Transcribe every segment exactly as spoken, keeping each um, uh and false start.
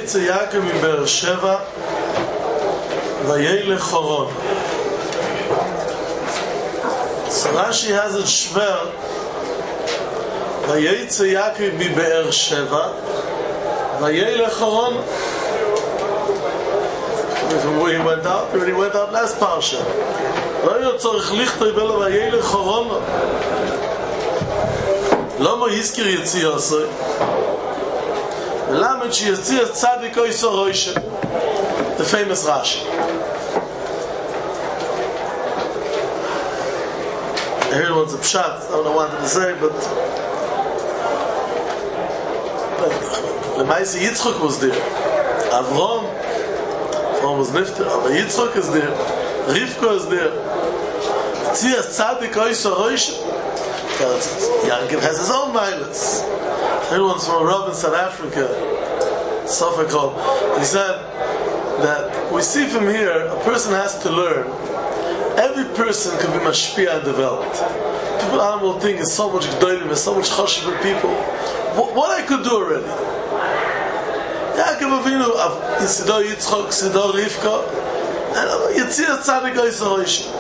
vayetze Yaakov miBe'er Sheva vayelech Choron. So Rashi has it shver vayetze Yaakov miBe'er Sheva vayelech Choron. When he went out, when he went out last parsha. לא היה צריך לכתוב אלא וילך חורון. למה הזכיר יציאה עשוי? ולמד שיציאה צדיק איסו רוישה. The famous Rashi. I heard once a pshat, I don't know what to say, but Lemaisi Yitzchok was there. Avram, Avram was nifter, but Yitzchok is there. Rivka is there. Tzia Tzadik Oisha Roisha. Yaakov has his own violence. Everyone's from a Rav in South Africa, Sofakol. He said that we see from here a person has to learn. Every person can be mashpia and developed. People animal think is so much gdolim, there's so much chashiv for people. What, what I could do already? Yaakov Avinu, Sidor Yitzchok, Sidor Rivka. Yitzir Tzadik Oisha Roisha.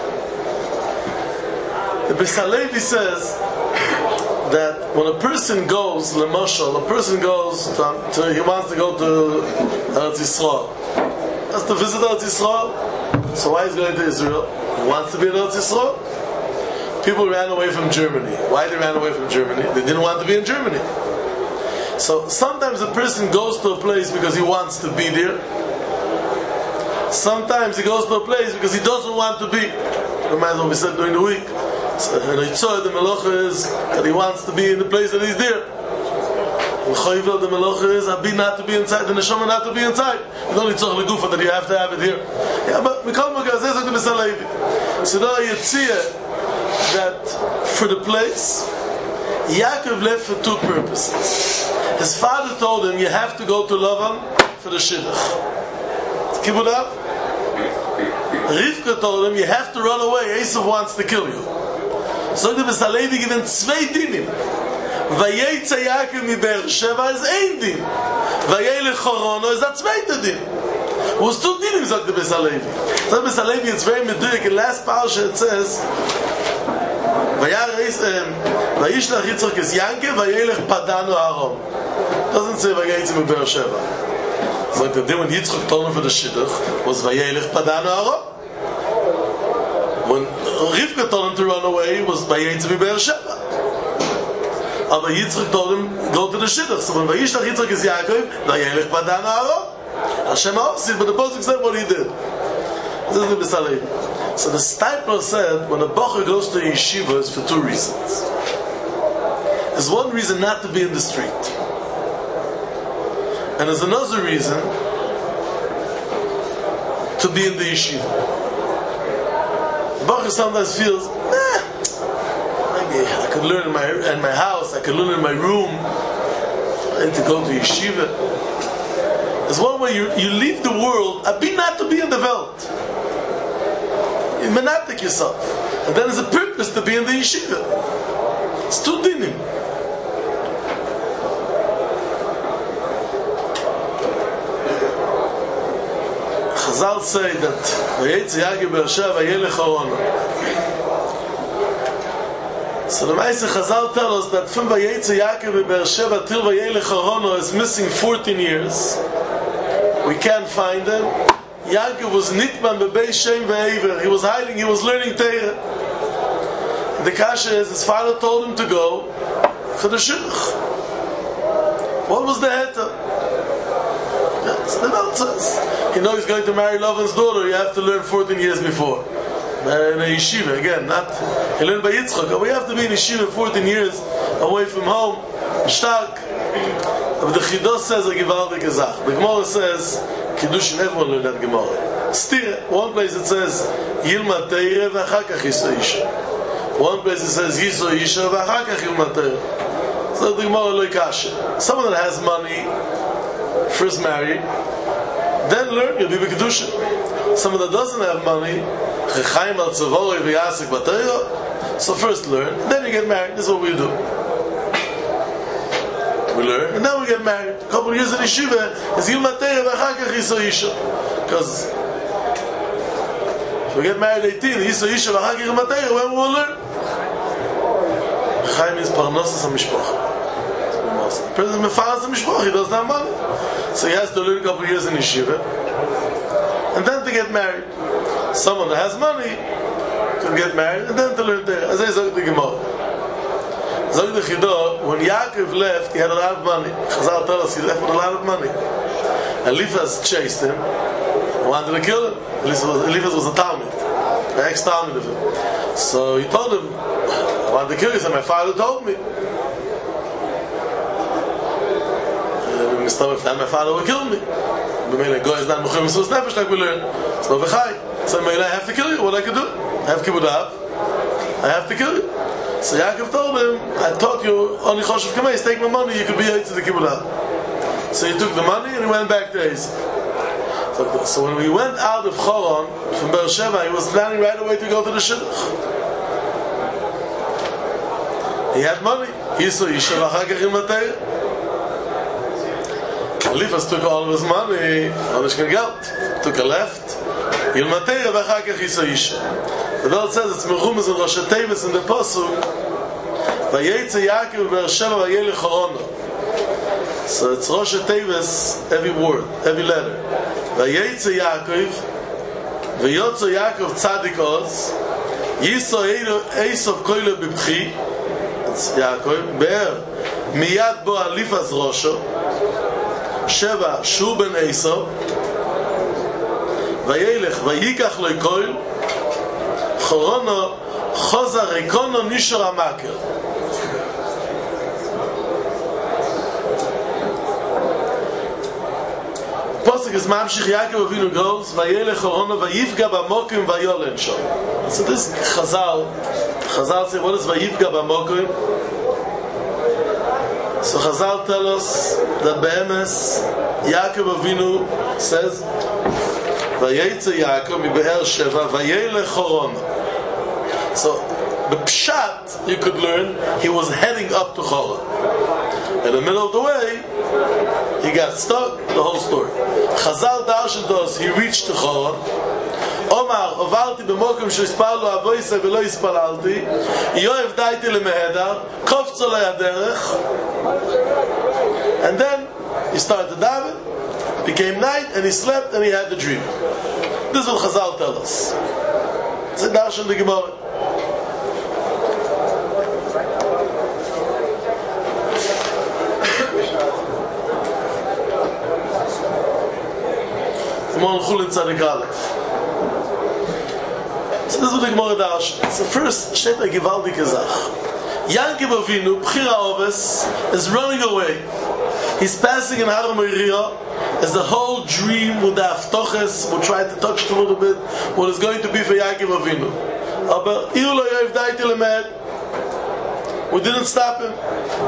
The Beis Halevi says that when a person goes, Lemashal, a person goes to, to, he wants to go to Eretz Yisrael. Has to visit Eretz Yisrael. So why is he going to Israel? He wants to be in Eretz Yisrael. People ran away from Germany. Why they ran away from Germany? They didn't want to be in Germany. So sometimes a person goes to a place because he wants to be there. Sometimes he goes to a place because he doesn't want to be. Reminds what we said during the week. So, and I saw the melacha is that he wants to be in the place that he's there. The choyvel, the melacha is abi not to be inside, the neshama not to be inside. You don't need tzach legufa that you have to have it here. Yeah, but mikol magaz is like the Beis Halevi. So now you see that for the place, Yaakov left for two purposes. His father told him, you have to go to Lavan for the shidduch. Keep it up. Rivka told him, you have to run away, Esav wants to kill you. So the Beis Halevi given zwei dinim. Vayetze Yaakov miBe'er Sheva is ein din. Vayelech Chorono is that zweite din. Was two dinim, sagt the Beis Halevi. So the Beis Halevi, it's very meduik. In last parsha it says, Vayishlach Yitzchak es Yankev, Vayelech Padanu Aharon. Doesn't say Vayetze miBe'er Sheva. So the day when Yitzchak told him for the shidduch was Vayelech Padanu Aharon. When Rivka told him to run away, was Vayetze miBe'er Sheva. Aber Yitzchak told him, go to the shidduch. So when Vayishlach Yitzchak es Yaakov, Vayelech Padanu Aharon. Hashem Ha'osid, but the Pasuk said what he did. This is the Beis Halevi. So the Stipler said, when a Bacher goes to yeshiva, it's for two reasons. There's one reason not to be in the street. And there's another reason to be in the yeshiva. The Bacher sometimes feels, nah, maybe I could learn in my in my house, I could learn in my room. I need to go to yeshiva. There's one way you, you leave the world, I be not to be in the Welt. You menatik yourself. And then there's a purpose to be in the yeshiva. It's two dinim. Chazal say that Vayetze Yaakov miBe'er Sheva Vayelech Chorono. So the Maaseh Chazal tell us that from Vayetze Yaakov miBe'er Sheva till Vayelech Chorono is missing fourteen years. We can't find him. Yaakov was nitman bebeis Shem ve'ever. He was hiding, he was learning Torah. The kasha is, his father told him to go for the shidduch. What was the heta? Yes, the Welt says. You know he's going to marry Lavan's daughter, you have to learn fourteen years before. In a yeshiva, again, not, he learned by Yitzchak, but we have to be in yeshiva fourteen years away from home, stark. But the Chidos says a gewaldige Zach. The Gemara says, Kiddushin, everyone learned that Gemara. Still, one place it says, Yilma Teire v'achakach Yisro Isha. One place it says, Yisro Isha v'achakach Yilma Teire. So the Gemara loy kasha. Someone that has money, first marry, then learn, you'll be Kiddushin. Someone that doesn't have money, Chechayim al Tzavori v'yasik b'Teire. So first learn, then you get married. This is what we do. we learn, and then we get married. A couple of years in yeshiva, is Yilma Teira v'achakach Yiso Isha. Because if we get married at eighteen, Yiso Isha v'achakach Yilma Teira, when we will learn? Chaim is parnosas ha-mishpocha. The person mefaras ha-mishpocha, he doesn't have money. So he has to learn a couple of years in yeshiva, and then to get married. Someone that has money can get married, and then to learn there. As I said, the Gemara. Zog the Chidah, when Yaakov left, he had a lot of money. Chazal told us he left with a lot of money. Eliphaz chased him, wanted to kill him. Eliphaz was a Talmud, an ex-Talmud of him. So he told him, I wanted to kill you. He said, my father told me. My father will kill me. B'meila Goy is not Mechum Yisrael Nefesh like we learn. It's no V'chai. So I have to kill you. What I can do? I have Kibbutz. I have to kill you. So Yaakov told him, I taught you, only Choshev Kameis, take my money, you could be to the Kibbutz. So he took the money and he went back to his. So, so when we went out of Choron, from Beersheba, he was planning right away to go to the Shidduch. He had money. He saw Yisha v'achakach Yilma Teira. Eliphaz took all of his money, all his geld, took a left. Yilma Teira v'achakach Yiso Isha. The Bible says it's Mechumas and Rosh Tevis in the Pasuk. Vayetze Yaakov Beersheba vayelech Chorono. So it's Rosh Tevis, every word, every letter. Vayetze Yaakov, vayotzo Yaakov Tzadik Oz, Yiso Eisov Koyle Bibchi. It's Yaakov. Be'er miyad bo Eliphaz Rosho. Sheva Shu ben Eisov. Vayelech vayikach loy koil. Chorono choza rekono nishor amaker. Posuk is Mamshich Yaakov Avinu goes vayelech chorono vayivga b'mokim vayolen shom. So this Chazal, Chazal say what is vayivga b'mokim? So Chazal tell us that be'emes Yaakov Avinu says vayetze Yaakov mi be'er Sheva vayelech chorono. So, the pshat, you could learn, he was heading up to Choron. In the middle of the way, he got stuck, the whole story. Chazal darshan dos, he reached to Choron. Omar, ovarti b'mokum she'ispal lo avoyse v'lo ispalalti, yoev daiti lemehedar, kofzo le'aderech, and then he started to daven, became night, and he slept, and he had the dream. This is what Chazal tell us. It's a darshan the Gemara. Mon Chulin Tzadik Aleph. So this is what the Gemara darshan. So first, Shet a Givaldike Zach. Yaakov Avinu, Bchira Oves, is running away. He's passing in Har Moriah as the whole dream with the Haftoches, we'll try to touch it a little bit, what is going to be for Yaakov Avinu. Aber Iu lo yoiv daiti lemed. We didn't stop him.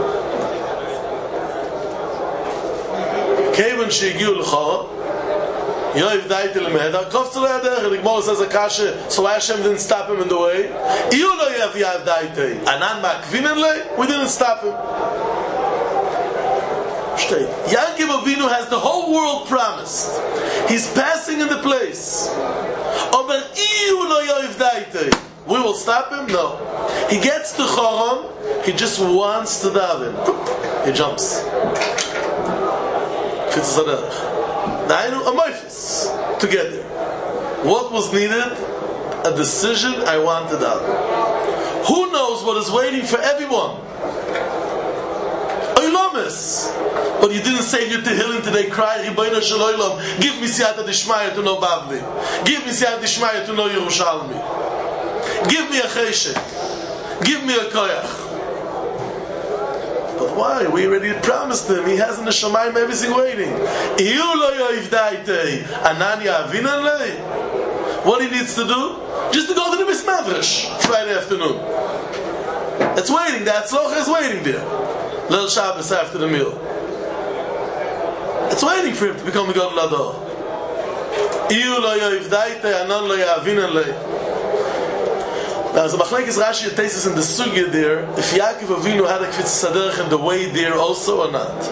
Kevan she'igiu l'chora, Yoiv daiti lemehedar, kofz lo yaderech. The Gemara says a kasha, so why Hashem didn't stop him in the way? Iu lo yoiv yoiv daiti. Anan ma'akvinen le? We didn't stop him. Yaakov Avinu has the whole world promised. He's passing in the place. Omer iu lo yoiv daiti. We will stop him? No. He gets to Choron, he just wants to daven. He jumps. Kitzur Saderech. Nainu Amoifis to get there. What was needed? A decision. I wanted out. Who knows what is waiting for everyone? Oilomis. But you didn't say your Tehillim today. Cry, Ribono Shel Olam. Give me Siyata Dishmaya to know Bavli. Give me Siyata Dishmaya to know Yerushalmi. Give me a Cheshek. Give me a Koyach. But why? We already promised him. He has in the Shamayim everything waiting. What he needs to do? Just to go to the Bismadrash Friday afternoon. It's waiting. The Hatzlocha is waiting there. Little Shabbos after the meal. It's waiting for him to become a Gadol Hador. The Now, as a machlekes Rashi Taisus in the sugya there, if Yaakov Avinu had a kvitzas haderech in the way there also or not.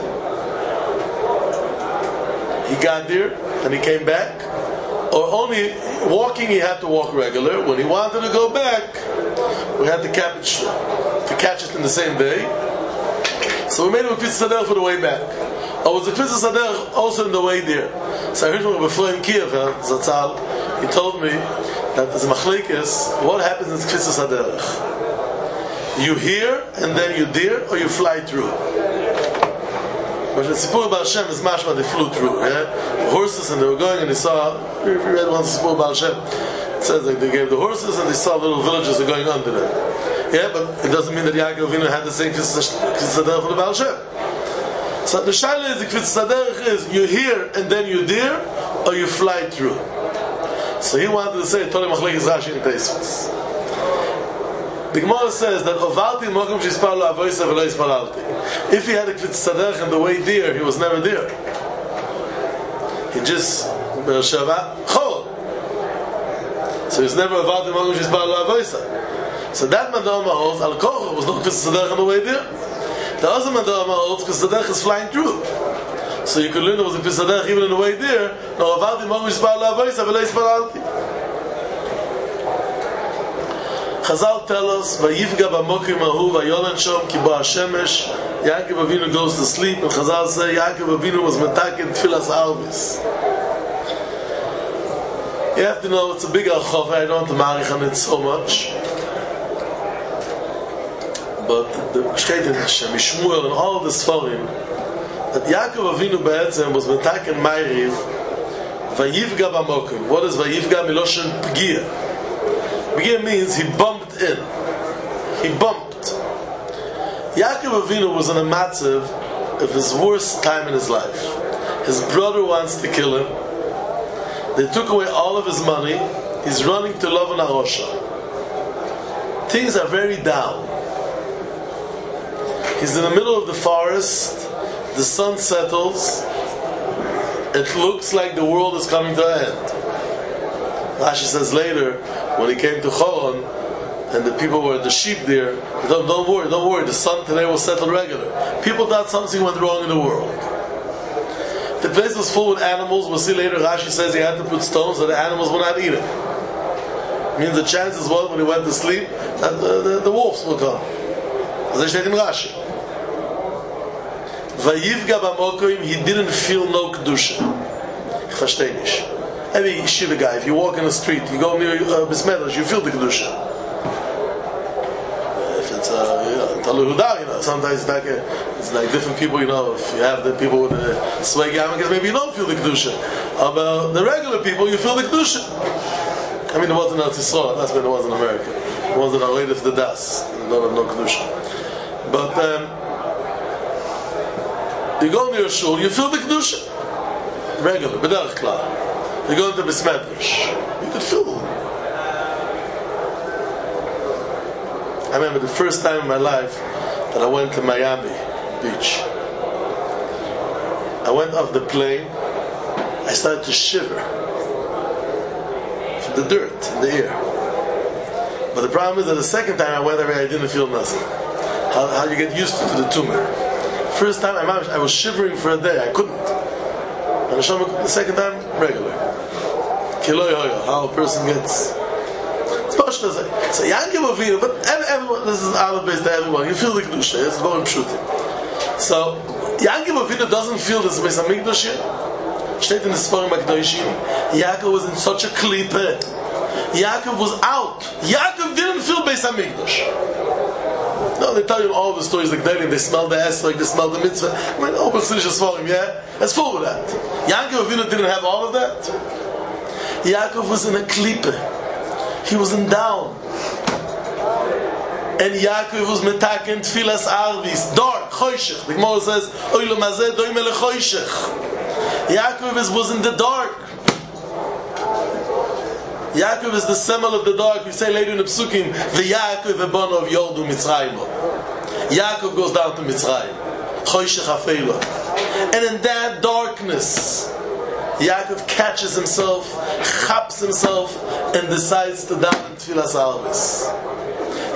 He got there and he came back, or only walking he had to walk regular. When he wanted to go back, we had to catch to catch it in the same day. So we made him a kvitzas haderech for the way back. Or was a kvitzas haderech also in the way there? So I heard from before in Kiev, Zatzal, he told me that as machlekes, what happens in kvitzas haderech? You hear and then you deer, or you fly through. But the Sipur Baal Shem is mashma, they flew through. Yeah? The horses, and they were going, and they saw. If you read once the Sipur Baal Shem, it says like they gave the horses, and they saw little villages going under them. Yeah, but it doesn't mean that Yaakov Avinu had the same kvitzas haderech for the Baal Shem. So the shaila is the kvitzas haderech is you hear and then you deer, or you fly through. So he wanted to say Torah machlekes Rashi in Taisus. The Gemara says that Ovalti Mokum Shispar Lo Avoisa V'Lo Yisparalti. If he had a kvitzas haderech and the way there, he was never there. He just Beersheva Chol. So he's never Ovalti Mokum Shispar Lo Avoisa. So that Madama holds Al Koch was not kvitzas haderech on the way there. The other Madama holds because the haderech is flying through. So you could learn there was a kvitzas haderech even on the way there. No Ovalti Mokum Shispar Lo Avoisa V'Lo Yisparalti. Chazal tell us, "Vayivga b'mokim ahu vayolan shom ki bo hashemesh." Yaakov Avinu goes to sleep, and Chazal say Yaakov Avinu was metaken tfilas alvis. You have to know it's a big alchov. I don't want to marich on it so much, but the Shkeit in Hashem, Yishmuel, and all the Sfarim, that Yaakov Avinu be'etzem was metaken ma'iriv. Vayivga b'mokim. What is vayivga miloshen pgia? Begin means he bumped in. He bumped. Yaakov Avinu was in a matzav of his worst time in his life. His brother wants to kill him. They took away all of his money. He's running to Lavan HaRosha. Things are very down. He's in the middle of the forest. The sun settles. It looks like the world is coming to an end. Rashi says later, when he came to Choron, and the people were the sheep there, don't, don't worry, don't worry, the sun today will settle regular. People thought something went wrong in the world. The place was full with animals. We'll see later, Rashi says he had to put stones so the animals would not eat it. It means the chances was when he went to sleep, that the, the, the wolves will come. As I said in Rashi. Vayivga b'mokim, he didn't feel no kedusha. Ich verstehe nicht. Every yeshiva guy, if you walk in the street, you go near uh, Bismedrash, you feel the kedusha. If it's uh, you know, Talui Huda, you know, sometimes it's like a, it's like different people. You know, if you have the people with the swag yarmulkes, maybe you don't feel the kedusha. About the regular people, you feel the kedusha. I mean, it wasn't in Yisrael. That's when it was in America. It wasn't our latest the das. Don't have no kedusha. But um, you go near a shul, you feel the kedusha. Regular, b'derech klal. You go into Bismedrash, you could feel it. I remember the first time in my life that I went to Miami Beach. I went off the plane, I started to shiver from the dirt in the air. But the problem is that the second time I went there, I didn't feel nothing. How, how you get used to, to the tumor. First time I, I was shivering for a day, I couldn't. And the second time, regular. How a person gets. It's Posh to say. So Yaakov Avinu, but everyone, this is all based to everyone. You feel the kedusha. It's very shooting. So Yaakov Avinu doesn't feel this Beis Hamikdash yet. Steht in the Sfarim HaKadoshim. Yaakov was in such a klippe. Yaakov was out. Yaakov didn't feel Beis Hamikdash. No, they tell you all the stories like that. They smell the esrog, they smell the mitzvah. I mean, oh, but it's just for him, yeah? That's full of that. Yaakov Avinu didn't have all of that. Yaakov was in a klippe. He was in down. And Yaakov was metaken tfilas arvis. Dark, choshech. The Gemara says, Oilo mazeh doime lechoshech. Yaakov was in the dark. Yaakov is the symbol of the dark. We say later in the Psukim, the Yaakov ebon of Yordu Mitzrayim. Yaakov goes down to Mitzrayim. Choshech afeilo. And in that darkness, Yaakov catches himself, chaps himself, and decides to daven tfilas arvis.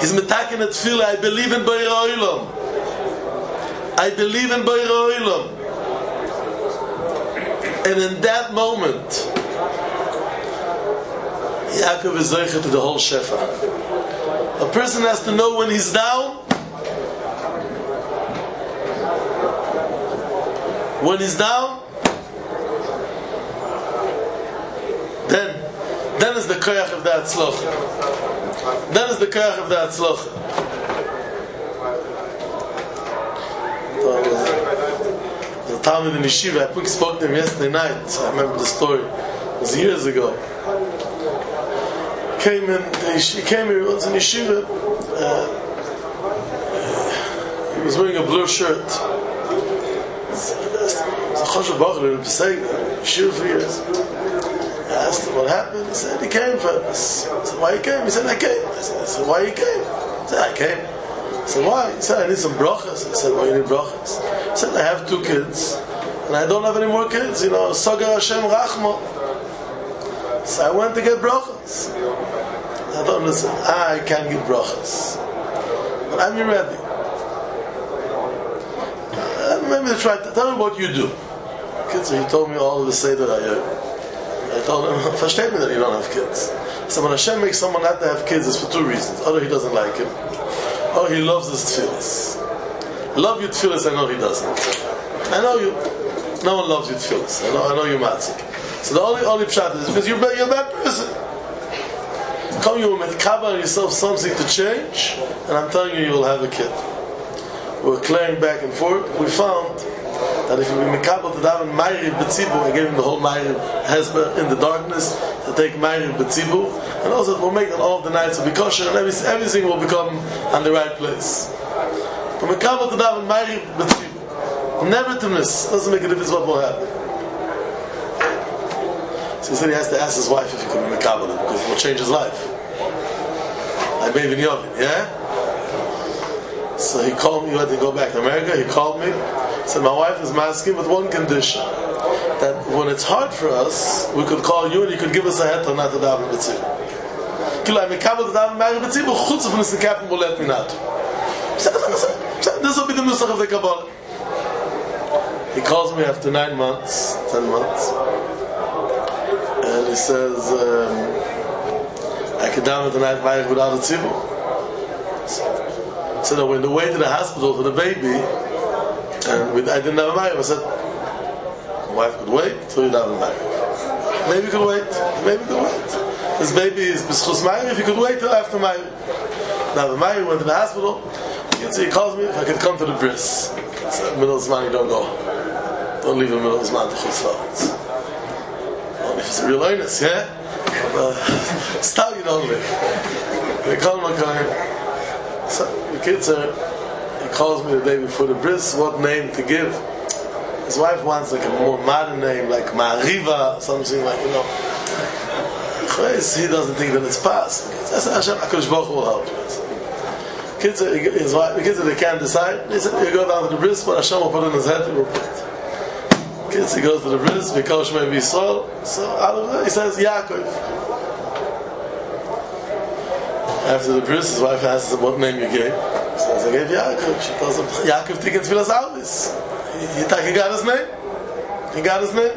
He's metaken at tefillah, I believe in Borei Olam. I believe in Borei Olam. And in that moment, Yaakov is zeicher to the whole shefa. A person has to know when he's down. When he's down, then, then is the koyach of the atzlocha. Then is the koyach of the atzlocha. The Talmud in Yeshiva, I think I spoke to him yesterday night. I remember the story. It was years ago. Came in, he came here, he was in Yeshiva. Uh, he was wearing a blue shirt. A Choshev Bachler in Pesach, Yeshiva for years. I asked him what happened. He said, he came for this. I said, why he came? He said, I came. I said, I said why he came? He said, I came. I said, why? He said, I need some brachas. I said, why you need brachas? He said, I have two kids, and I don't have any more kids. You know, Sagar Hashem Rachmo. So I went to get brachas. I thought, listen, I can't get brachas, but I'm your Rebbe. Uh, maybe try to tell me what you do. Kids, so he told me all of the say that I heard. I told him, versteht me that you don't have kids. So when Hashem makes someone not to have kids, it's for two reasons. Either he doesn't like him, or he loves his tefillas. Love your tefillas, I know he doesn't. I know you. No one loves your tefillas. I know, I know you're matzik. So the only only pshat is because you're, you're a bad person. Come you with cover yourself something to change, and I'm telling you, you will have a kid. We were clearing back and forth. We found that if you be mekabel to daven ma'ariv b'tzibur, I gave him the whole ma'ariv hesber in the darkness to take ma'ariv b'tzibur, and also it will make that all of the nights will be kosher, and everything, everything will become on the right place. From mekabel to daven ma'ariv b'tzibur, never to miss. Doesn't make a difference what will happen. So he said he has to ask his wife if he could be mekabel because it will change his life. Like Beivin Yovin, yeah? So he called me, he had to go back to America, he called me, he said, my wife is masking with one condition, that when it's hard for us, we could call you and you could give us a head to not to daven b'tzibur. Kilo, I'm mekabel to daven ma'ariv b'tzibur, chutz of Nissen Kaplan will let me not. This will be the nusach of the Kabbalah. He calls me after nine months, ten months, and he says, um, I can daven the night ma'ariv without a tzibur. So that when the way to the hospital for the baby, and with, I didn't have a ma'ariv, I said, my wife could wait until you have a ma'ariv. Maybe you could wait. Maybe you could wait. This baby is b'schus ma'ariv, you could wait till after ma'ariv. Now the ma'ariv went to the hospital, so he calls me if I could come to the bris. So middle of Zman, you don't go. Don't leave in the middle of Zman to chutz la'aretz. Only if it's a real earnest, yeah? But, uh, stop, you don't leave. They call him a kind. So the kids are, he calls me the day before the bris, what name to give. His wife wants like a more modern name, like Ma'ariva, something like, you know. He doesn't think that it's past. I said, Hashem, HaKadosh Baruch Hu will help you. Kids are, his wife, the kids are, they can't decide. They said, you go down to the bris, but Hashem will put it in his head, he will put it. Kids, he goes to the bris, because Shmei Yisrael, so out of that, he says, Yaakov. After the bris, his wife asks him what name you gave. He says, I gave Yaakov. She tells him, Yaakov Tikkun Tfilas Alvis. He thought he got his name. He got his name.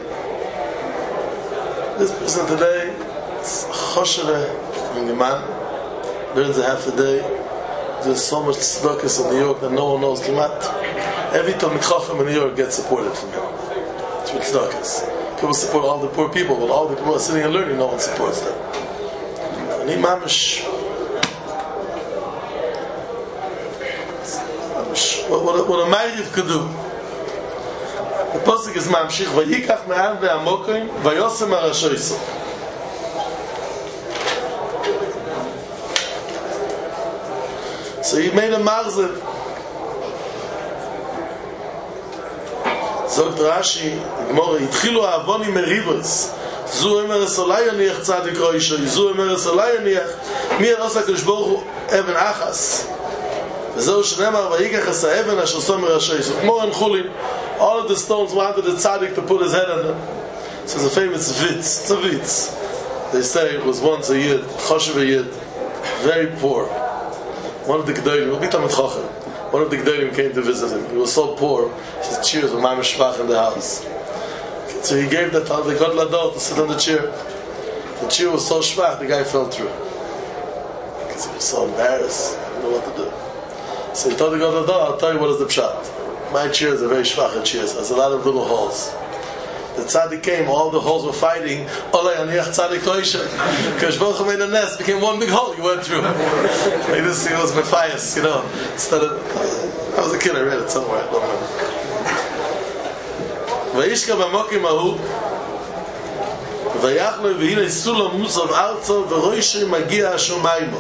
This person today is Choshere in Geman. Learns a half a day. There's so much tzedakahs in New York that no one knows. Kimat. Every Talmid Chacham in New York gets supported from him. It's with tzedakahs. People support all the poor people, but all the people are sitting and learning, no one supports them. And he mamish. What, what, what a ma'ariv could do. The pasuk is mamshich vayikach me'an ve'amokim vayosem harashoiso. So he made a marzev. Zogt Rashi, Gemara, התחילו העוונים מריבוס. זו אומר הסולאי יניח צדיק ראשי, זו אומר הסולאי יניח מי הרס הקדוש ברוך הוא אבן אחס. וזהו שנאמר ויקח את האבן אשר סומר ראשי. So more in Chulin, all of the stones wanted the tzaddik to put his head on them. So it's a famous vitz. It's a vitz. They say it was once a yid, choshev a yid, very poor. one of the Gedolim, one of the Gedolim came to visit him. He was so poor, his chairs were mamish schwach in the house. So he gave that the God Lador to sit on the chair. The chair was so schwach, the guy fell through. Because he was so embarrassed, he didn't know what to do. So he told the God Lador, I'll tell you what is the pshat. My chairs are very schwach chairs. There's a lot of little holes. The tzaddik came, all the holes were fighting. Olay aniach tzaddik koisha. Because Baruch Hu made a nest, became one big hole. You went through. Like this, he was Matthias, you know. Instead of, I was a kid. I read it somewhere. I don't remember. Vayishka b'mokim ahu, vayachlo v'hinei sulam musav arzo v'roishi magia hashomaymo.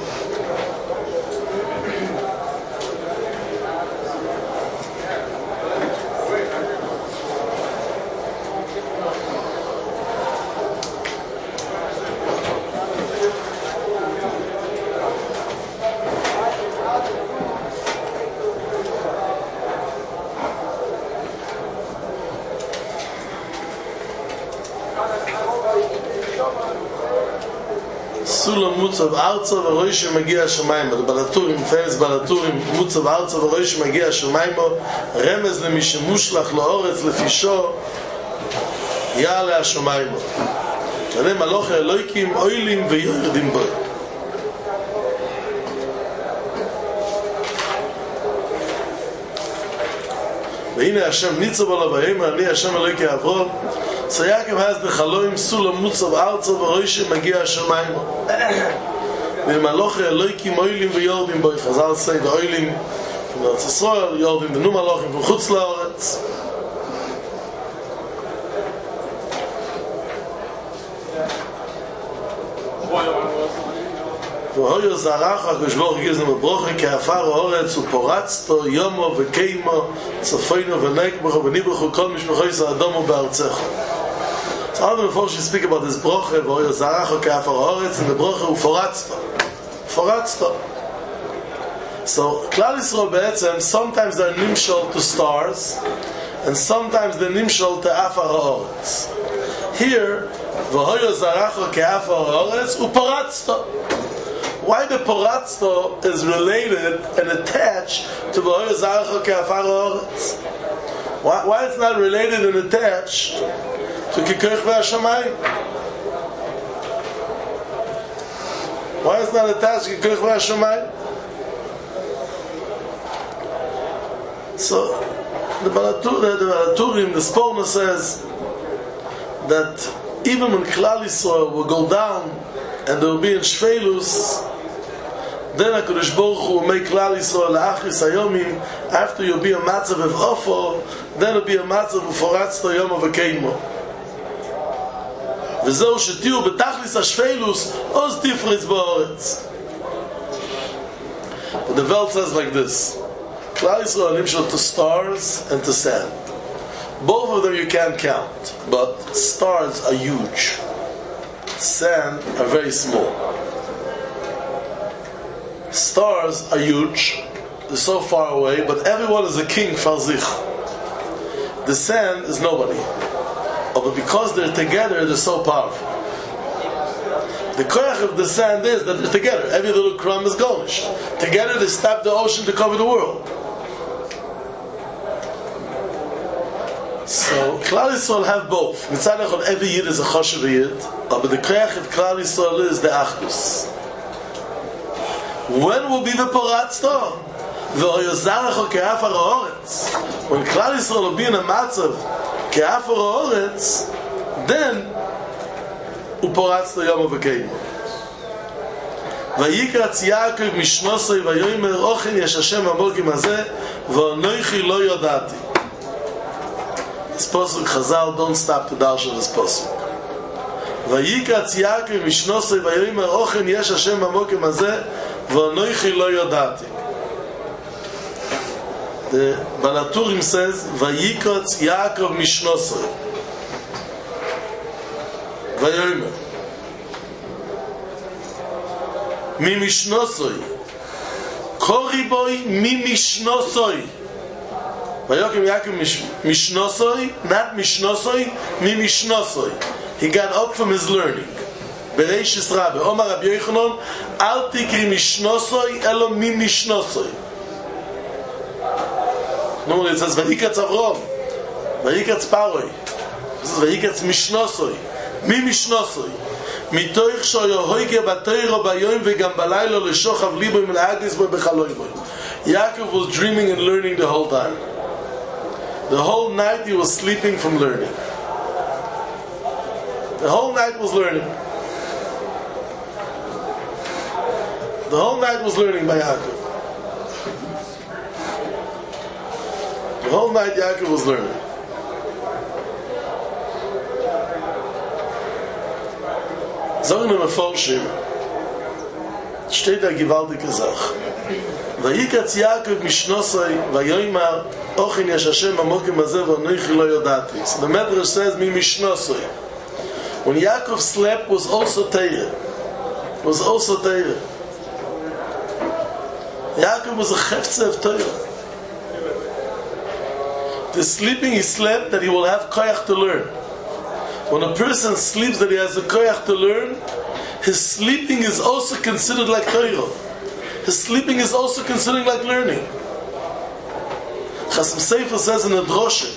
Mutzav Arza v'Roish Magia Shamayim. The Balaturim, famous Balaturim, Mutzav Arza v'Roish Magia Shamayim, Remez lemishemushlach la'oretz lefisho Ya'ale Hashamayim. K'nei Maloch Eloikim oilim v'yordim boi. והנה השם ניצב עליו ויאמר אני השם אלוקי אברהם. So Yaakov has the Chaloim Sulam Mutzav Arza v'Roish Magia Shamayim. V'Maloch Eloikim oilim v'yordim boi. Chazal say the oilim from the Eretz Yisrael, yordim b'nu Malochim from Chutz La'oretz. והויו זרח הקדוש ברוך הוא gives him a brocha כעפר הארץ ופורצתו יומו וקיימו צפוינו ונקבחו וניבחו כל משפחו ישראל אדומו בארצך. So all the Mephoshim speak about this brocha והויו זרח כעפר הארץ and the brocha ופורצתו פורצתו. So Klal Yisrael בעצם sometimes they're nimshal to stars and sometimes they're nimshal to עפר הארץ. Here והויו זרח כעפר הארץ ופורצתו. Why the Poratzto is related and attached to V'hoyo Zarecho Ke'afar ha'oretz? Why, why it's not related and attached to Kikoich V'Hashamayim? Why it's not attached to Kikoich V'Hashamayim? So the Balatur, the, the Balaturim, the Sporna says that even when Klal Yisrael will go down and they will be in Shveilus, then HaKadosh Baruch Hu will make Klal Yisrael L'achris HaYomim. After you'll be a matzav of Ofo, then it'll be a matzav of Foratzto Yom V'Keimo. V'zeu shetiu b'tachlis HaShveilus Oz Tifritz Ba'oretz. But the Welt says like this: Klal Yisrael nimshal to stars and to sand. Both of them you can't count, but stars are huge. Sand are very small. Stars are huge, they're so far away, but everyone is a king, Farzich. The sand is nobody. Oh, but because they're together, they're so powerful. The koyach of the sand is that they're together. Every little crumb is golish. Together they stop the ocean to cover the world. So, Klal Yisrael have both. Mitzad echad, every yid is a choshev yid, but the koyach of Klal Yisrael is the achdus. When will be the Poratzto? V'hoyo zarecho ke'afar ha'oretz. When Klal Yisrael will be in a matzav ke'afar ha'oretz, then u'poratzto yom v'keimo. Vayikratz Yaakov mishnosoi vayomer ochen yesh Hashem hamokim hazeh v'onoichi lo yodati. This pasuk Chazal don't stop to darshan this pasuk. Vayikratz Yaakov mishnosoi vayomer ochen yesh Hashem hamokim hazeh v'onoichi lo yodati. The Balaturim says Vayikratz Yaakov mishnosoi vayomer mi mishnosoi koriboi mi mishnosoi Vayokim Yaakov mishnosoi, not mishnosoi, mi mishnosoi. He got up from his learning. Bereishis Rabbe, Omar Rabbi Yochanan, Al tikri mishnosoi, elo mi mishnosoi. No, it says, Vayikatz Avrom, Vayikatz Paroi, it says, Vayikatz mishnosoi, mi mishnosoi. Mitoich shoyo hoige batoiro bayoim vegam balaylo leshochav libo im laagis bo bechaloy bo. Yaakov was dreaming and learning the whole time. The whole night he was sleeping from learning. The whole night was learning. The whole night was learning by Yaakov. The whole night Yaakov was learning. Sagen wir mal Forschung. Steht da gewaltige Sache. Vayikatz Yaakov mishnosai vayoymar ochin yesh Hashem amokim hazeh v'anoichi lo yodati. So the Medrash says mi mishnosai. When Yaakov slept was also Torah. Was also Torah. Yaakov was a chefze of Torah. The sleeping he slept that he will have koyach to learn. When a person sleeps that he has a koyach to learn, his sleeping is also considered like Torah. His sleeping is also considered like learning. Chasam Sofer says in the Drosha,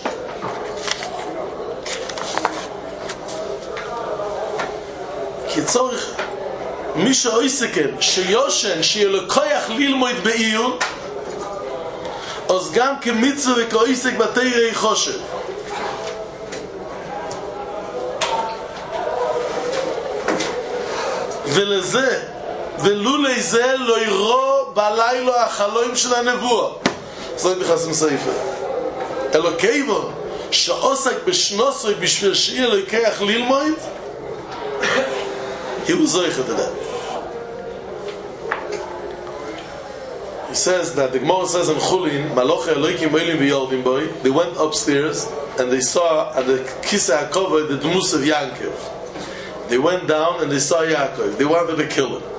Kitzorich, Misha Oiseken, Sheyoshen, Sheyelo koyach lilmoid be'ir, Oz gam kemitzvah v'koisek b'teirei choshev. ולזה, ולולי זה לא יראו בלילה החלום של הנבואה. זאת בחסם ספר. אלוקיבון, שעוסק בשנוסוי בשביל שיהיה לוקח ללמוד, he was zoicha to that. He says that the Gemara says in Chulin, Maloche Elokim Oilim v'Yoldim Boy, they went upstairs and they saw at the Kisei HaKovod the Dmus of Yankov. They went down and they saw Yaakov. They wanted to kill him.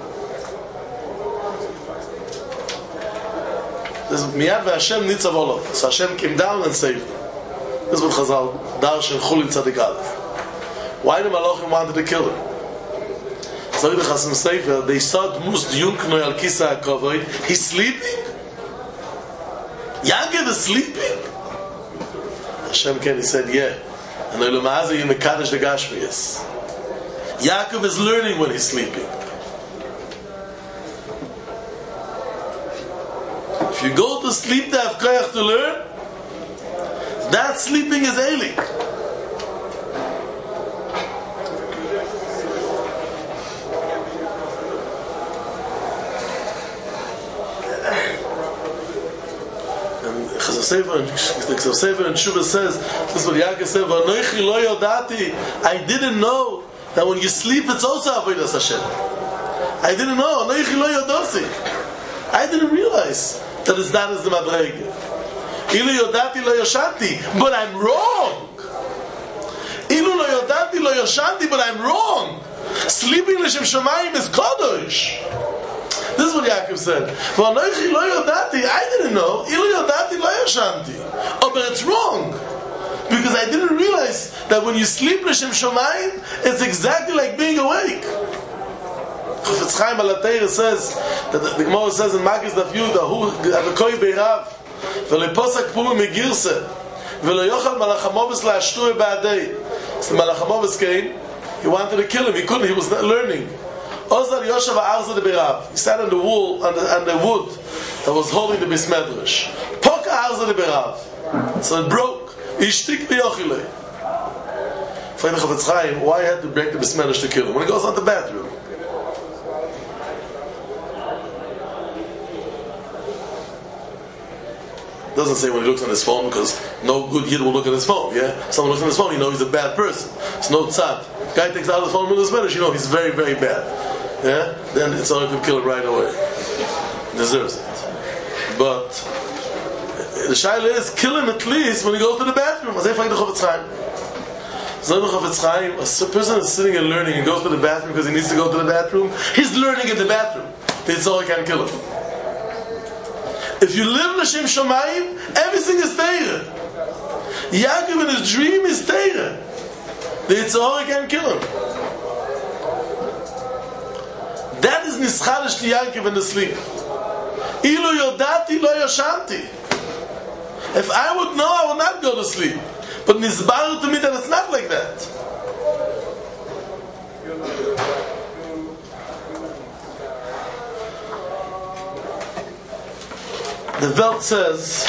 This Miyad ve'Hashem nitzav olav. So Hashem came down and saved him. This is what Chazal Darsh and Chulin Tzadik Aleph. Why the Malachim wanted to kill him? So the Chasam Sofer, they saw Dmus Yunknoi al Kisei HaKovod. He's sleeping? Yaakov is sleeping? Hashem came, he said, yeah. And Olam Hazeh you mekadosh the Gashmiyas. Yaakov is learning when he's sleeping. If you go to sleep to have koyach to learn, that sleeping is ailing. And Chazal Sefer and Shuvah says, this is what Yaakov said, V'anoichi lo yodati, I didn't know that when you sleep, it's also Avodas Hashem. I didn't know. I didn't realize that it's not as the Madrege. Ilu yodati lo yoshanti, but I'm wrong. Ilu lo yodati lo yoshanti, but I'm wrong. Sleeping l'shem shamayim is kadosh. This is what Yaakov said. V'anoichi lo yodati, I didn't know. Ilu yodati lo yoshanti. Oh, but it's wrong. Because I didn't realize that when you sleep l'shem shamayim, it's exactly like being awake. Chafetz Chaim Alateira says that the Gemara says in Magis Daf Yuda, who avekoi beirav v'leposak puma megirse v'lo yochal malachamovis la'ashtur ba'adei. So malachamovis came, he wanted to kill him, he couldn't, he was not learning. Ozar Yoshev ha'arza de beirav, he sat on the wool, on the, on the wood that was holding the Beis Medrash. Poka ha'arza de beirav, so it broke. Ishtik v'yochilei. Find the Chafetz Chaim, why he had to break the Beis Medrash to kill him? When he goes on the bathroom. Doesn't say when he looks on his phone, because no good Yid will look at his phone, yeah? Someone looks on his phone, you know he's a bad person. It's no tzad. Guy takes out his phone with his Medrash, you know he's very, very bad. Yeah? Then it's only to kill him right away. Deserves it. But the shaila is, kill him at least when he goes to the bathroom. As if like the Chafetz Chaim. So the Chafetz Chaim, a person is sitting and learning and goes to the bathroom because he needs to go to the bathroom, he's learning in the bathroom. That's all he can kill him. If you live l'shem shamayim, everything is Torah. Yaakov in his dream is Torah. The Yitzhak can't kill him. nischadish to Yaakov in the sleep. Ilu yodati lo yashanti. If I would know, I would not go to sleep. But nisbaru to me that it's not like that. The Welt says,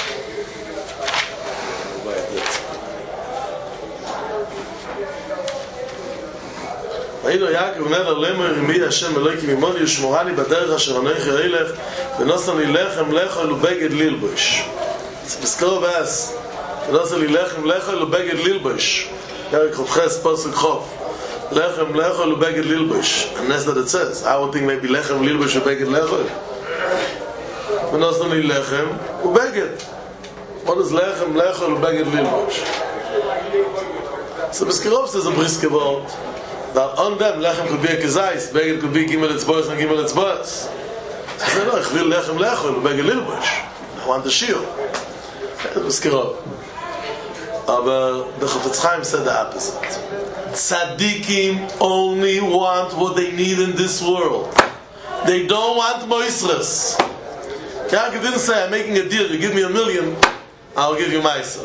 וידע יעקב נדר לאמור ימי השם אלוהיכם עמדי ושמורני בדרך אשר אנוכי אלך ונתן לי לחם לאכול ובגד ללבוש. בזכרו ואס ונתן לי לחם לאכול ובגד ללבוש. פרק ח"ח פסוק ח' לחם לאכול ובגד ללבוש. And that's what it says. I would think maybe לחם ללבוש ובגד לאכול. ונתן לי לחם ובגד. What is לחם לאכול ובגד ללבוש? So בזכרו says a briske word. That on them, lechem could be a kezais, beged could be gimel etzboas and gimel etzboas. So I said, no, ich will lechem lechol, beged lilbush. I want the shield. It was kirov. But the Chafetz Chaim said the opposite. Tzadikim only want what they need in this world. They don't want moisres. Yaakov didn't say, I'm making a deal, you give me a million, I'll give you meiser.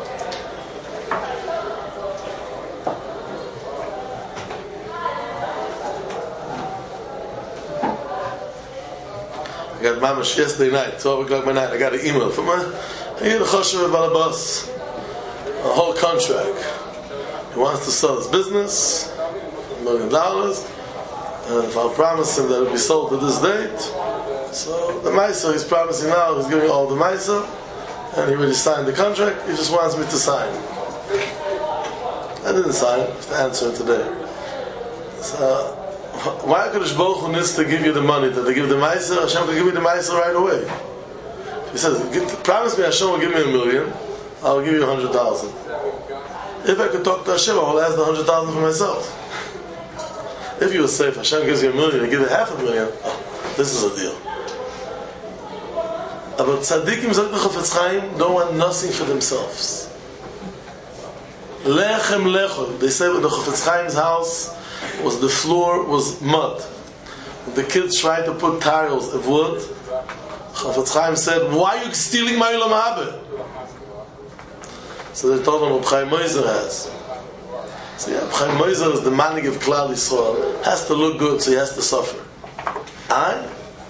I got mamash yesterday night, twelve o'clock my night. I got an email from her. I get a choshev about a bus, a whole contract. He wants to sell his business, a million dollars, and if I'll promise him that it'll be sold to this date, so the meiser he's promising now, he's giving all the meiser, and he already signed the contract. He just wants me to sign. I didn't sign. I have to answer it today. So. Why Kadosh Baruch Hu needs to give you the money that they give the meiser? Hashem will give me the meiser right away. He says, promise me Hashem will give me a million, I'll give you a hundred thousand. If I could talk to Hashem, I will ask the hundred thousand for myself. If you were safe, Hashem gives you a million, and give you half a million, oh, this is a deal. But tzaddikim, Zok the Chafetz Chaim, don't want nothing for themselves. Lechem lechol. They say in the Chafetz Chaim's house, was the floor was mud. The kids tried to put tiles of wood. Chafetz Chaim said, "Why are you stealing my Olam Haba?" So they told him what Chaim Moiser has. So yeah, Chaim Moiser is the manig of Klal Yisrael. Has to look good, so he has to suffer. I.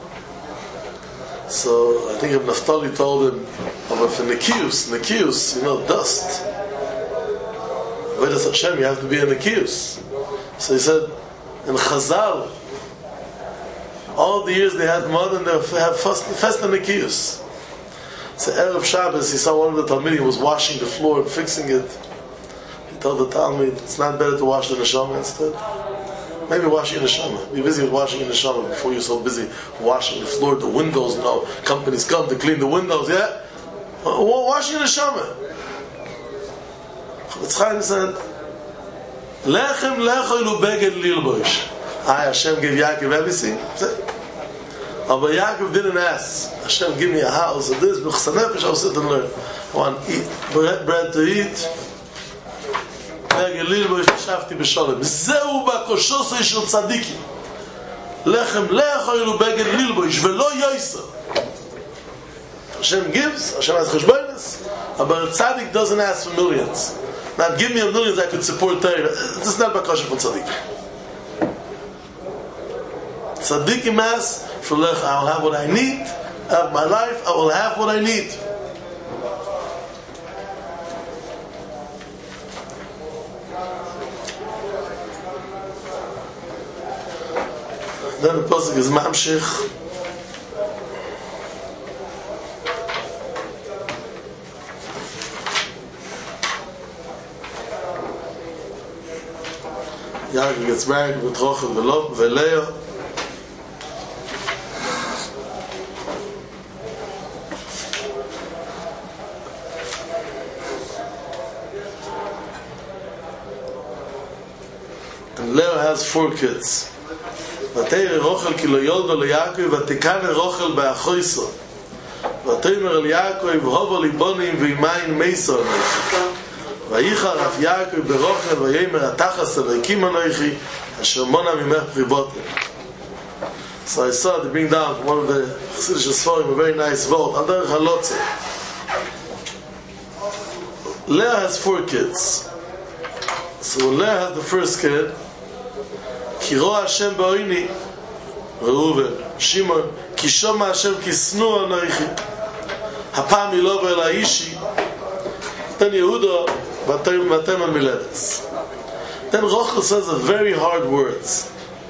So I think if Naftali told him about the Nikius, Nikius, you know, dust. Where does Hashem? You have to be a Nikius. So he said, in Chazal, all the years they had mud and they have fast and Nikius. So Erev Shabbos, he saw one of the Talmidim was washing the floor and fixing it. He told the Talmid, it's not better to wash the neshama instead. Maybe wash your neshama. Be busy with washing your neshama before you're so busy washing the floor, the windows. You know, companies come to clean the windows. Yeah, wash your neshama. Chafetz Chaim said, Lechem lechol ubeged lilbosh. I, Hashem gave Yaakov everything. But Yaakov didn't ask, Hashem give me a house or this, b'chsan nefesh, I'll sit and learn. I want to eat bread, bread to eat. Beged lilbosh, v'shavti b'sholem. Zeu b'koshosei shel tzadikim. Lechem lechol ubeged lilbosh, v'lo yoyser. Hashem gives, Hashem has cheshbonos, but a tzaddik doesn't ask for millions. Now, give me a million I could support Torah. This is not bakasha for tzaddik. Tzaddikim asks for lech. I will have what I need. I have my life. I will have what I need. Then the pasuk is mamshich. Yaakov gets married with Rachel and Leah. And Leah has four kids. ותרא רחל כי לא יולדה ליעקב ותקנא רחל באחויסו. ותאמר אל יעקב הובה לי בנים וימין מייסר אנוכי. ויחר אף יעקב ברחל ויאמר התחס אלוהיקים אנוכי אשר מונע ממך פרי בוטן. So I saw they bring down from one of the Chassidish Sforim a very nice vote. Al derech halotze. Leah has four kids. So when Leah has the first kid, Ki roa Hashem ba'oini, Reuven, Shimon, Ki shoma Hashem ki snu anoichi, Hapam ilova el haishi, then Yehuda, Vatem al miledes. Then Rochel says a very hard words.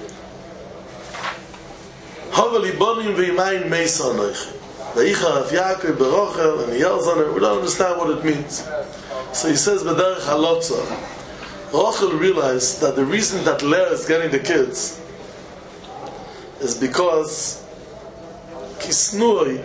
Hava libonim v'imayim meisa anoichi. V'yicha Rav Yaakov berochel, and he yells on her. We don't understand what it means. So he says, B'derech halotza. Rochel realized that the reason that Leah is getting the kids is because Kisnui.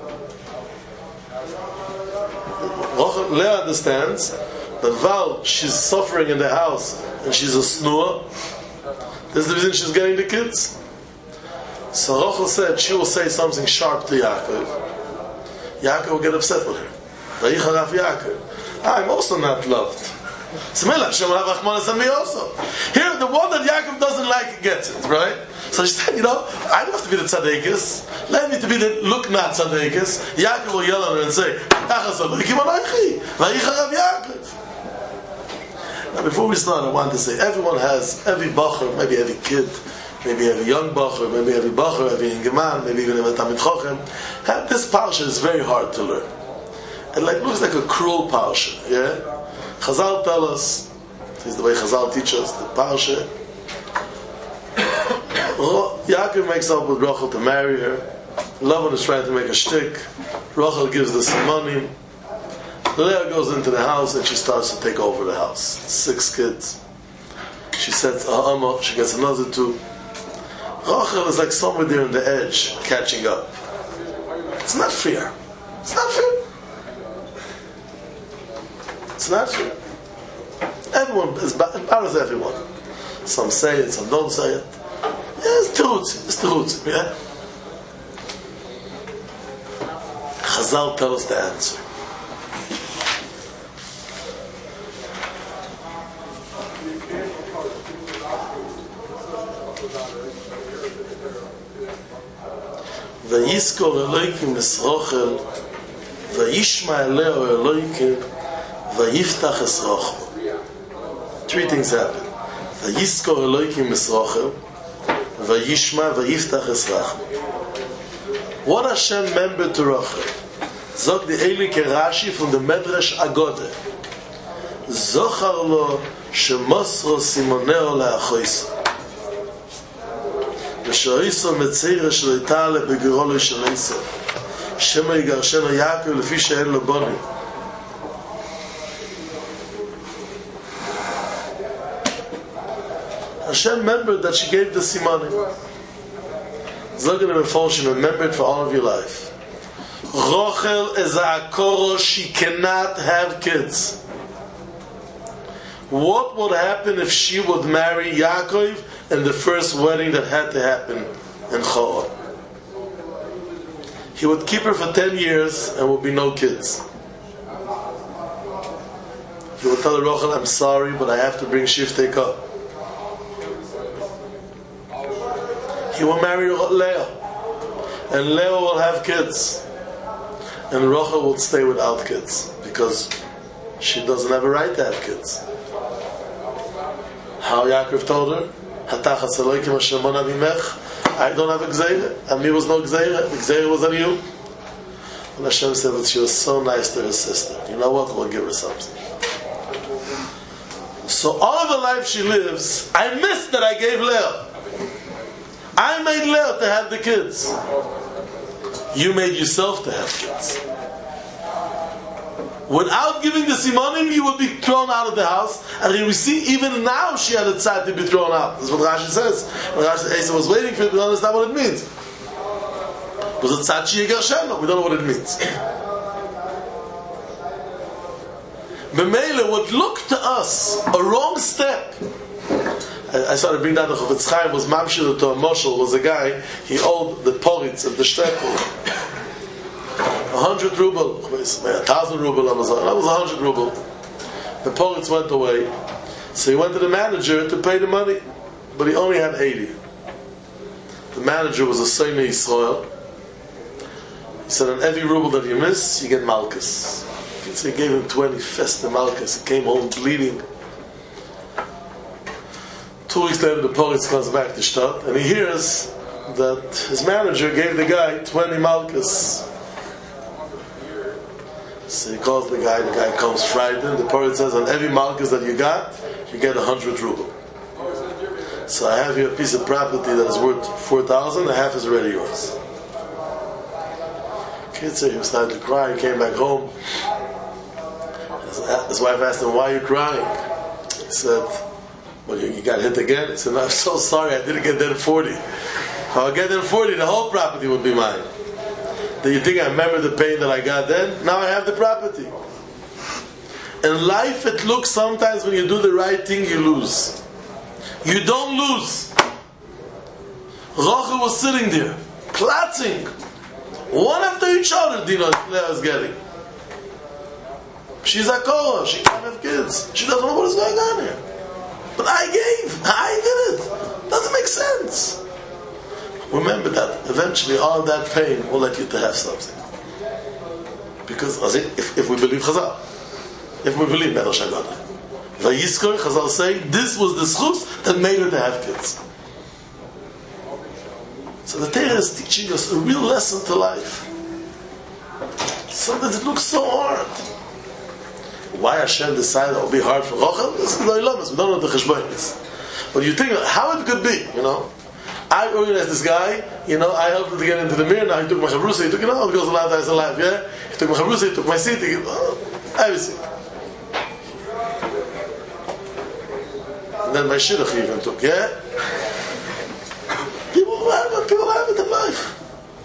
Rochel, Leah understands that while she's suffering in the house and she's a snua, this is the reason she's getting the kids. So Rochel said she will say something sharp to Yaakov. Yaakov will get upset with her. Vayicha Rav Yaakov. I'm also not loved. So Hashem will have Rachmanis on me also. Here, the one that Yaakov doesn't like gets it, right? So she said, you know, I don't have to be the tzaddikus. Let me to be the look not tzaddikus. Yaakov will yell at her and say, Vayicha Rav Yaakov. Now, before we start, I want to say, everyone has, every bacher, maybe every kid, maybe every young bacher, maybe every bacher, every ingeman, maybe even every Talmid Chochem. This parsha is very hard to learn. It like looks like a cruel parsha, yeah? Chazal tell us, this is the way Chazal teach us, the parsha. Yaakov makes up with Rachel to marry her. Lavan is trying to make a shtick. Rachel gives the some money. Leah goes into the house and she starts to take over the house. Six kids. She sets a amma, she gets another two. Rachel is like somewhere there on the edge, catching up. It's not fair. It's not fair. It's not fair. Everyone is embarrassed everyone. Some say it, some don't say it. Yeah, it's terutzim, it's terutzim, yeah? Chazal tell us the answer. Vayiskor Eloikim Esrochel, Vayishma Eleo Eloikim, Vayiftach Esrochel. Three things happen. Vayiskor Eloikim Esrochel, Vayishma, Vayiftach Esrochel. What Hashem remembered to Rachel? Zog the Eili Kerashi from the Medrash Agode. Zochar lo shemosro simoneo le'achoiso. ושאיסו מצעירה שלו איתלה בגרולו של איסו שמה יגרשנו יעקב לפי שאין לו בונים. Hashem remembered that she gave the simanim. Zogin before she remembered for all of your life. Rochel is a akoro, she cannot have kids. What would happen if she would marry Yaakov in the first wedding that had to happen in Choah? He would keep her for ten years and would be no kids. He would tell her, Rochel, I'm sorry, but I have to bring Shiftei up. He will marry Leah, and Leah will have kids, and Rochel will stay without kids because she doesn't have a right to have kids. How Yaakov told her, Hatachas Elokim Hashem Mana Mimech, I don't have a gzeira, and me was no gzeira, the gzeira was on you. And Hashem said that she was so nice to her sister. You know what? We'll give her something. So all of the life she lives, I missed that I gave Leah. I made Leah to have the kids. You made yourself to have kids. Without giving the simanim, you would be thrown out of the house. And we see, even now, she had a tzad to be thrown out. That's what Rashi says. When Rashi Asa was waiting for it, we don't understand what it means. It was a tzad sheyigarsheno. We don't know what it means. B'meile would look to us a wrong step. I, I started bringing down the Chofetz Chaim was mamshir to a moshel, was a guy, he owed the poritz of the shtetl. A hundred ruble, a thousand ruble, that was a hundred ruble. The poritz went away, so he went to the manager to pay the money, but he only had eighty. The manager was a Seinei Yisrael. He said, on every ruble that you miss, you get Malkus. So he gave him twenty festa Malkus. He came home bleeding. Two weeks later, the Poritz comes back to Shtad, and he hears that his manager gave the guy twenty Malkus. So he calls the guy, the guy comes frightened. The Poritz says, on every Malkus that you got, you get a hundred ruble. So I have here a piece of property that is worth four thousand, and half is already yours. Kid said he was starting to cry. He came back home. His, his wife asked him, why are you crying? He said, well, you, you got hit again? He said, no, I'm so sorry, I didn't get that in forty. If I would get that in forty, the whole property would be mine. Do you think I remember the pain that I got then? Now I have the property. In life, it looks sometimes when you do the right thing, you lose. You don't lose. Rachel was sitting there, platzing, one after each other. Dina is getting. She's a Korah. She can't have kids. She doesn't know what is going on here. But I gave. I did it. Doesn't make sense. Remember that eventually all that pain will let you to have something. Because if, if we believe Chazal, if we believe Medrash Haggadah, Vayizkor, Chazal saying this was the schus that made her to have kids. So the Torah is teaching us a real lesson to life. Something that looks so hard. Why Hashem decided it will be hard for Rachel? This is the Ilamas. We don't know what the Cheshbon is. But you think how it could be, you know? I organized this guy, you know, I helped him to get into the mirror. Now he took my chavrusa, he took, you know, it goes a lot of times in life, yeah? He took my chavrusa, he took my seat, he, oh, everything. And then my shidduch he even took, yeah? People have it, people have it in life.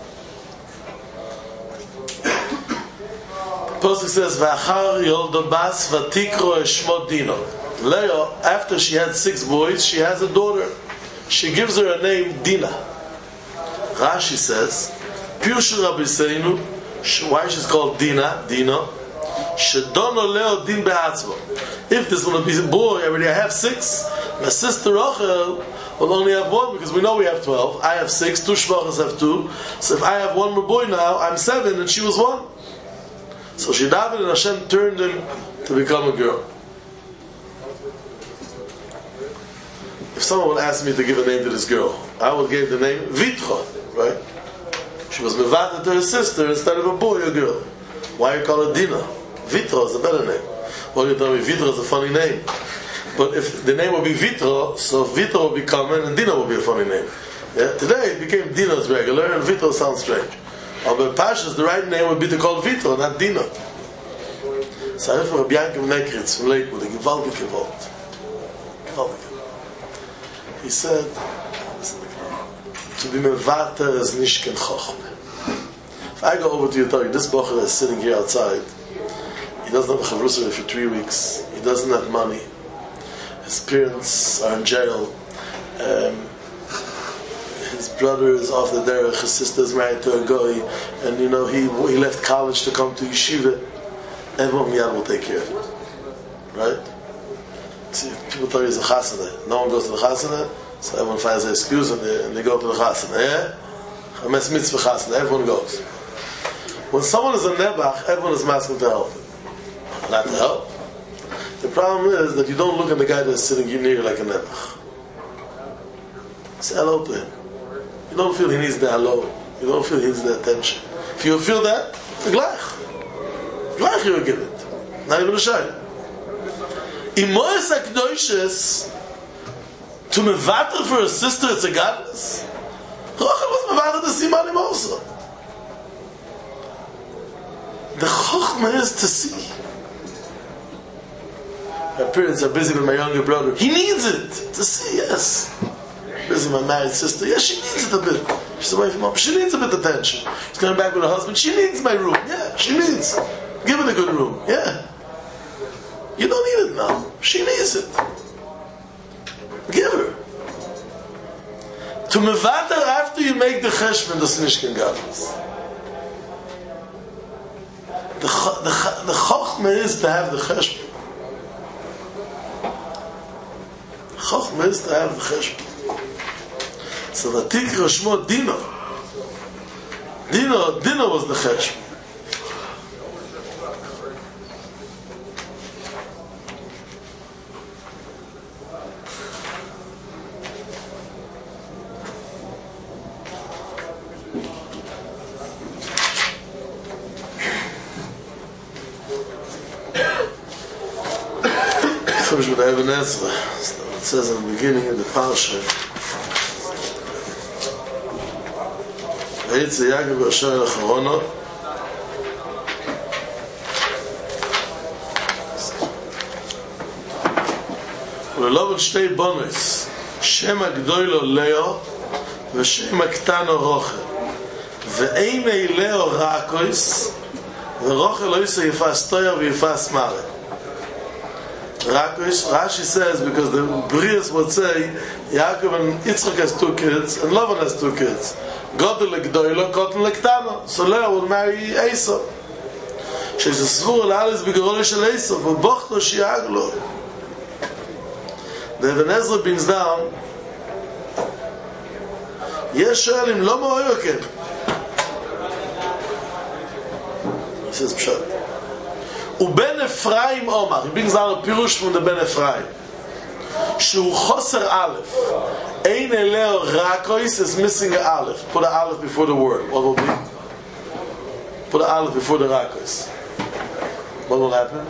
The Pasuk says, V'achar yolda bas v'tikro eshmo Dino. Leah, after she had six boys, she has a daughter. She gives her a name, Dina. Rashi says, Piusha Rabbi Seinu, why she's called Dina, Dina, Shedono Leo Din Be'atzvo. If this one is a boy, already I have six, my sister Rachel will only have one, because we know we have twelve. I have six, two shvachas have two. So if I have one more boy now, I'm seven, and she was one. So she davened, and Hashem turned him to become a girl. If someone would ask me to give a name to this girl, I would give the name Vitro, right? She was mevated to her sister instead of a boy or girl. Why you call her Dina? Vitro is a better name. Well, you tell me Vitro is a funny name. But if the name would be Vitro, so Vitro would be common and Dina would be a funny name. Yeah? Today it became Dina's regular and Vitro sounds strange. But Pashas, the right name would be to call Vitro, not Dina. So I have Rabbi Yankiv Nekritz from Lakewood, a gewaltige Wort. Gewaltige. He said, to be mevater is nishken chochme. If I go over to you, tell you, this bocher is sitting here outside. He doesn't have a chavrusa for three weeks. He doesn't have money. His parents are in jail. Um, his brother is off the derech. His sister is married to a guy, and you know he he left college to come to yeshiva. Everyone miyad will take care of it, right? See, people tell you it's a chasana. No one goes to the chasana, so everyone finds an excuse and they, and they go to the chasana. Yeah? Chames mitzvah chasana. Everyone goes. When someone is a nebach, everyone is asking to help. Not to help. The problem is that you don't look at the guy that's sitting near you like a nebach. Say hello to him. You don't feel he needs the hello. You don't feel he needs the attention. If you feel that, gleich. Gleich you will give it. Not even a shy. Imoes HaKdoishes, to mevater for a sister, it's a godless. Rachel was mevater to Simanim also. The chokhmah is to see. My parents are busy with my younger brother. He needs it to see, yes. Busy with my married sister. Yes, she needs it a bit. She's away from home. She needs a bit of attention. She's coming back with her husband. She needs my room. Yeah, she needs. Give her the good room. Yeah. You don't need it now. She needs it. Give her. To mevater after you make the cheshbon, the nishken gadlus. The the the chokhmah is to have the cheshbon. Chokhmah is to have the cheshbon. So the Tikra Shmo Dino. Dino, Dino was the Cheshbon. Finish with Eben Ezra. It says in the beginning of the Parsha, Vayitze Yaakov Be'asher El Charono. וללא בין שתי בונס, שם הגדולו לאו ושם הקטנו רוכל, ואימי לאו רקויס ורוכל לא יסו יפס תויר ויפס מרה. Rakish, Rashi says because the Brias would say Yaakov and Yitzchak has two kids and Lavan has two kids. Godel Gdoilo, Kotten Lektano. So Leah will marry Esau. She's a svur l'alis b'gerolo shel Esau v'bochto shiaglo. The Eben Ezra brings down Yesh shoelim lo ma'oyokem. He says Pshat. ובן אפרים אומר, he brings down a pirush from the Ben Ephraim, שהוא חוסר א', ein eleo rakois is missing an aleph. Put an aleph before the word. What will be? Put an aleph before the rakois. What will happen?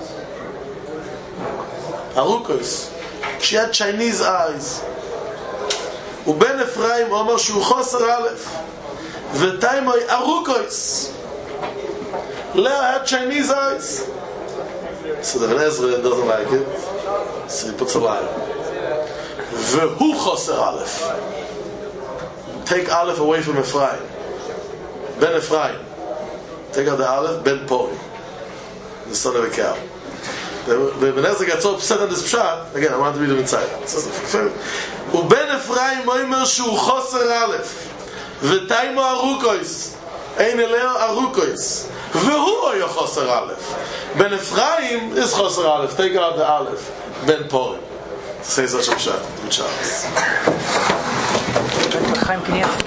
Arukos. She had Chinese eyes. ובן אפרים אומר שהוא חוסר א', ותימוי arukos. Leah had Chinese eyes. So the Eben Ezra doesn't like it. So he puts a line. Vehu choser aleph. Take aleph away from Ephraim. Ben Ephraim. Take out the aleph. Ben Pori, the son of a cow. The Eben Ezra got so upset on this pshat. Again, I want to read it inside. ובן אפרים אומר שהוא חוסר א' ותימו ארוכויס אין אלeo ארוכויס והוא היה חוסר א'. Ben Ephraim is חוסר א'. Take out the aleph. Ben Pori. Say such a pshat. Good chance.